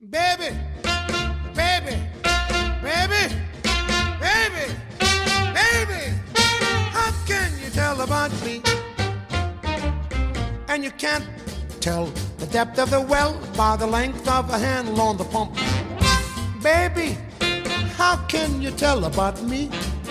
Baby, baby, baby, baby, baby, how can you tell about me? And you can't tell the depth of the well by the length of a handle on the pump. Baby, how can you tell about me?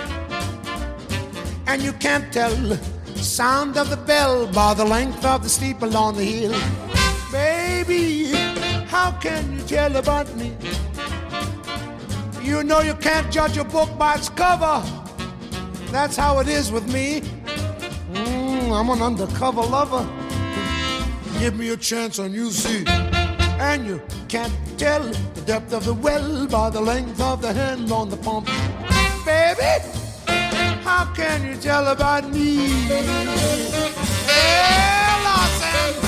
And you can't tell the sound of the bell by the length of the steeple on the hill. Baby, how can you tell about me? You know you can't judge a book by its cover. That's how it is with me. I'm an undercover lover. Give me a chance and you see. And you can't tell the depth of the well by the length of the hand on the pump. Baby, how can you tell about me? Hey, Lawson.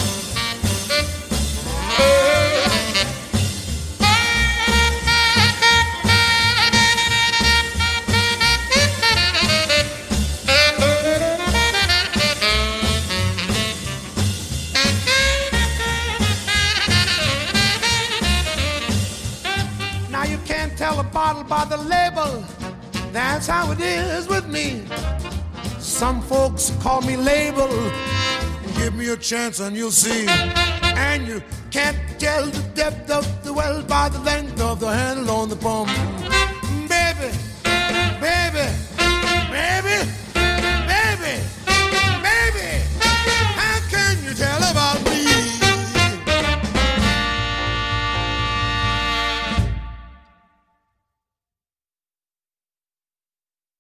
Now you can't tell a bottle by the label. That's how it is with me. Some folks call me label. Give me a chance and you'll see. And you can't tell the depth of the well by the length of the handle on the pump.